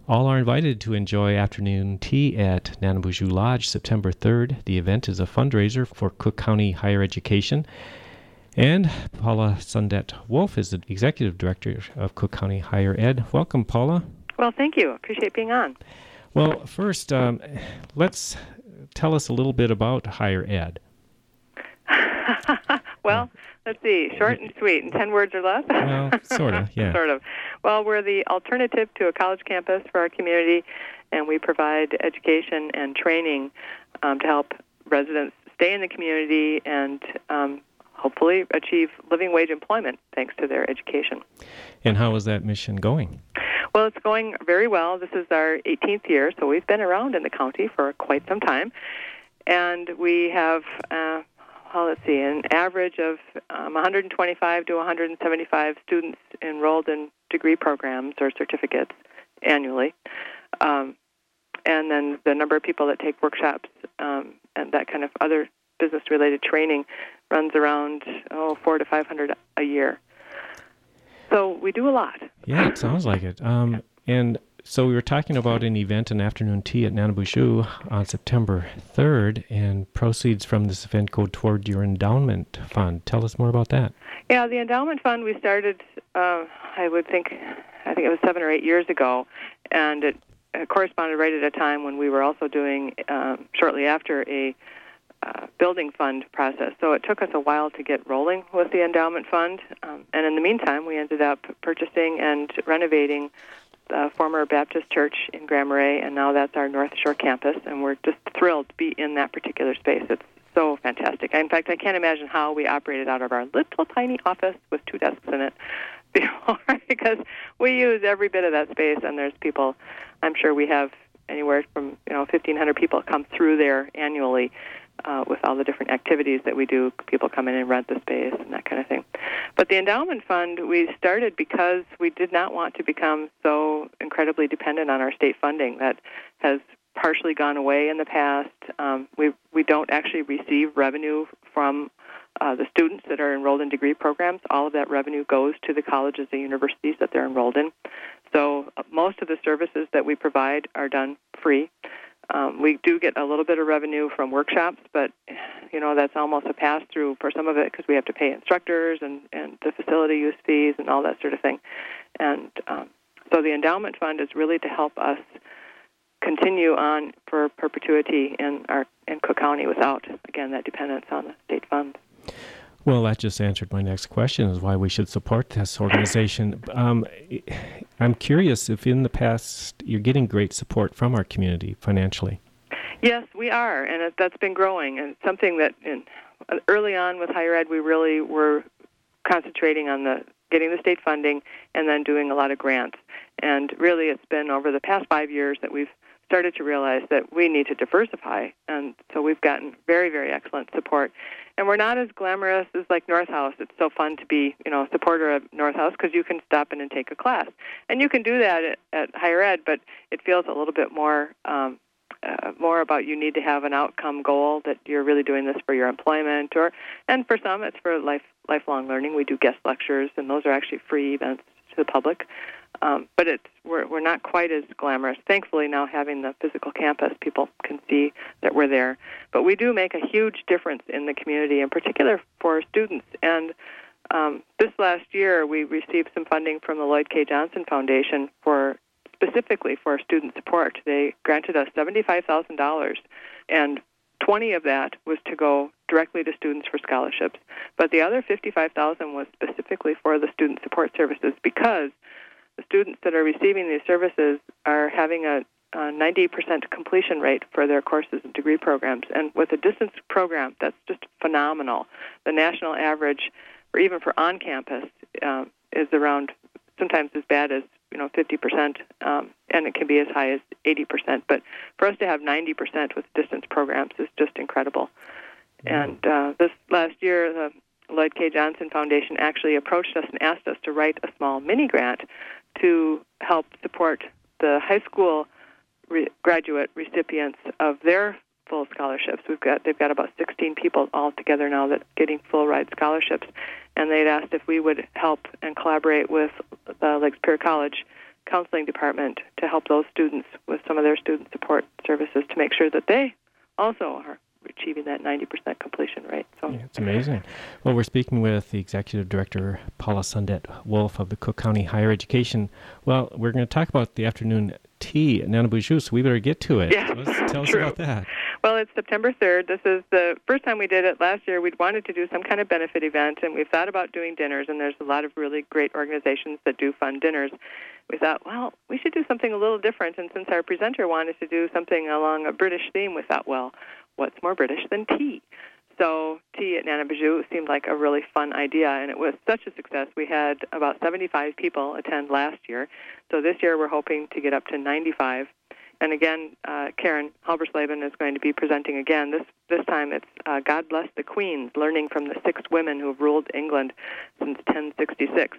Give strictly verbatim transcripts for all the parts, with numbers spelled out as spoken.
All are invited to enjoy afternoon tea at Nanabujou Lodge September third. The event is a fundraiser for Cook County Higher Education. And Paula Sundet-Wolf is the Executive Director of Cook County Higher Ed. Welcome, Paula. Well, thank you. Appreciate being on. Well, first, um, let's tell us a little bit about higher ed. Well, let's see. Short and sweet, in ten words or less? Well, sort of, yeah. Sort of. Well, we're the alternative to a college campus for our community, and we provide education and training um, to help residents stay in the community and um, hopefully achieve living wage employment thanks to their education. And how is that mission going? Well, it's going very well. This is our eighteenth year, so we've been around in the county for quite some time. And we have, uh, well, let's see, an average of um, one hundred twenty-five to one hundred seventy-five students enrolled in degree programs or certificates annually. Um, and then the number of people that take workshops um, and that kind of other business-related training runs around, oh, four to five hundred a year. So we do a lot. Yeah, it sounds like it. Um, and so we were talking about an event, an afternoon tea at Nanabujou on September third, and proceeds from this event go toward your endowment fund. Tell us more about that. Yeah, the endowment fund we started, uh, I would think, I think it was seven or eight years ago, and it, it corresponded right at a time when we were also doing, um, shortly after, a Uh, building fund process. So it took us a while to get rolling with the endowment fund. Um, and in the meantime, we ended up purchasing and renovating the former Baptist church in Grand Marais, and now that's our North Shore campus, and we're just thrilled to be in that particular space. It's so fantastic. In fact, I can't imagine how we operated out of our little tiny office with two desks in it before, because we use every bit of that space, and there's people, I'm sure we have anywhere from, you know, fifteen hundred people come through there annually. Uh, with all the different activities that we do, people come in and rent the space and that kind of thing. But the endowment fund we started because we did not want to become so incredibly dependent on our state funding that has partially gone away in the past. Um, we we don't actually receive revenue from uh, the students that are enrolled in degree programs. All of that revenue goes to the colleges and universities that they're enrolled in. So uh, most of the services that we provide are done free. Um, we do get a little bit of revenue from workshops, but, you know, that's almost a pass-through for some of it because we have to pay instructors and, and the facility use fees and all that sort of thing. And um, so the endowment fund is really to help us continue on for perpetuity in our in Cook County without, again, that dependence on the state funds. Well, that just answered my next question, is why we should support this organization. Um, I'm curious if in the past you're getting great support from our community financially. Yes, we are, and it, that's been growing. And it's something that in, early on with higher ed, we really were concentrating on the getting the state funding and then doing a lot of grants. And really it's been over the past five years that we've started to realize that we need to diversify. And so we've gotten very, very excellent support. And we're not as glamorous as like North House. It's so fun to be, you know, a supporter of North House because you can stop in and take a class. And you can do that at, at higher ed, but it feels a little bit more um, uh, more about you need to have an outcome goal that you're really doing this for your employment, or and for some it's for life lifelong learning. We do guest lectures, and those are actually free events to the public. Um, but it's we're we're not quite as glamorous. Thankfully, now having the physical campus, people can see that we're there. But we do make a huge difference in the community, in particular for students. And um, this last year, we received some funding from the Lloyd K. Johnson Foundation for specifically for student support. They granted us seventy-five thousand dollars, and twenty of that was to go directly to students for scholarships. But the other fifty-five thousand dollars was specifically for the student support services, because the students that are receiving these services are having a, a ninety percent completion rate for their courses and degree programs. And with a distance program, that's just phenomenal. The national average, or even for on-campus, um, is around sometimes as bad as, you know, fifty percent, um, and it can be as high as eighty percent. But for us to have ninety percent with distance programs is just incredible. Mm-hmm. And uh, this last year, the Lloyd K. Johnson Foundation actually approached us and asked us to write a small mini-grant to help support the high school re- graduate recipients of their full scholarships. We've got they've got about sixteen people all together now that are getting full ride scholarships, and they'd asked if we would help and collaborate with the Lake Superior College counseling department to help those students with some of their student support services to make sure that they also are achieving that ninety percent completion rate. So yeah, it's amazing. Well, we're speaking with the Executive Director, Paula Sundett-Wolf of the Cook County Higher Education. Well, we're going to talk about the afternoon tea at Nana Bijou, so we better get to it. Yeah, Let's, tell us true. about that. Well, it's September third. This is the first time we did it. Last year, we'd wanted to do some kind of benefit event, and we've thought about doing dinners, and there's a lot of really great organizations that do fun dinners. We thought, well, we should do something a little different, and since our presenter wanted to do something along a British theme, we thought, well, what's more British than tea? So tea at Nana Bijou seemed like a really fun idea, and it was such a success. We had about seventy-five people attend last year. So this year we're hoping to get up to ninety-five. And again, uh, Karen Halbersleben is going to be presenting again. This this time it's uh, God Bless the Queens, learning from the six women who have ruled England since ten sixty-six.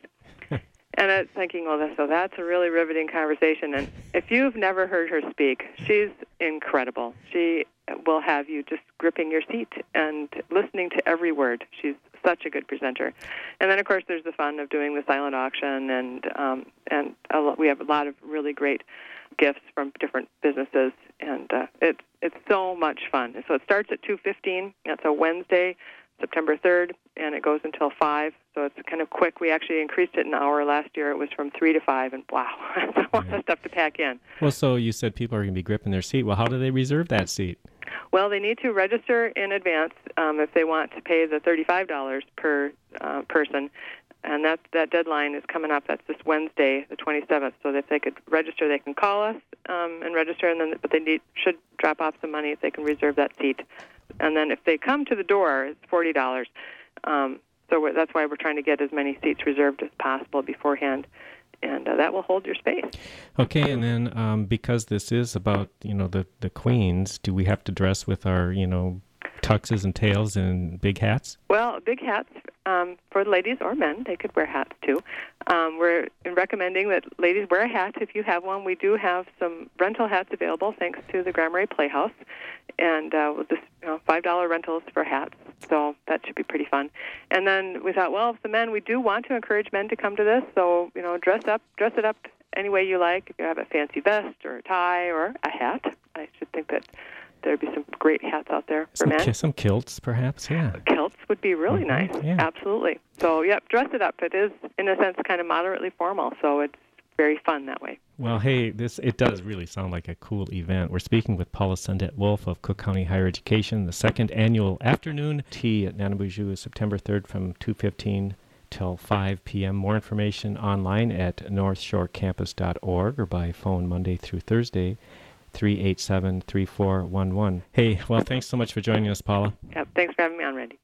And I was thinking, well, so that's a really riveting conversation. And if you've never heard her speak, she's incredible. She will have you just gripping your seat and listening to every word. She's such a good presenter. And then, of course, there's the fun of doing the silent auction, and um, and a lot, we have a lot of really great gifts from different businesses, and uh, it's it's so much fun. So it starts at two fifteen. That's a Wednesday, September third, and it goes until five. So it's kind of quick. We actually increased it an hour last year. It was from three to five, and wow, that's a lot of stuff to pack in. Well, so you said people are going to be gripping their seat. Well, how do they reserve that seat? Well, they need to register in advance um, if they want to pay the thirty-five dollars per uh, person. And that that deadline is coming up. That's this Wednesday, the twenty-seventh. So that if they could register, they can call us um, and register. And then, but they need should drop off some money if they can reserve that seat. And then if they come to the door, it's forty dollars. Um, so we're, that's why we're trying to get as many seats reserved as possible beforehand, and uh, that will hold your space. Okay, and then um, because this is about you know the the queens, do we have to dress with our you know tuxes and tails and big hats? Well, big hats um, for ladies or men. They could wear hats, too. Um, we're recommending that ladies wear a hat if you have one. We do have some rental hats available, thanks to the Gramarye Playhouse. And uh, with this, you know, five dollar rentals for hats. So that should be pretty fun. And then we thought, well, if the men, we do want to encourage men to come to this. So, you know, dress up, dress it up any way you like. If you have a fancy vest or a tie or a hat, I should think that there'd be some great hats out there for some, men. Ki- some kilts, perhaps, yeah. Kilts would be really mm-hmm, nice. Yeah. Absolutely. So, yep, dress it up. It is, in a sense, kind of moderately formal, so it's very fun that way. Well, hey, this it does really sound like a cool event. We're speaking with Paula Sundett-Wolf of Cook County Higher Education. The second annual afternoon tea at Nana Bijou is September third from two fifteen till five p.m. More information online at north shore campus dot org or by phone Monday through Thursday, three eight seven, three four one one. Hey, well, thanks so much for joining us, Paula. Yep, thanks for having me on, Randy.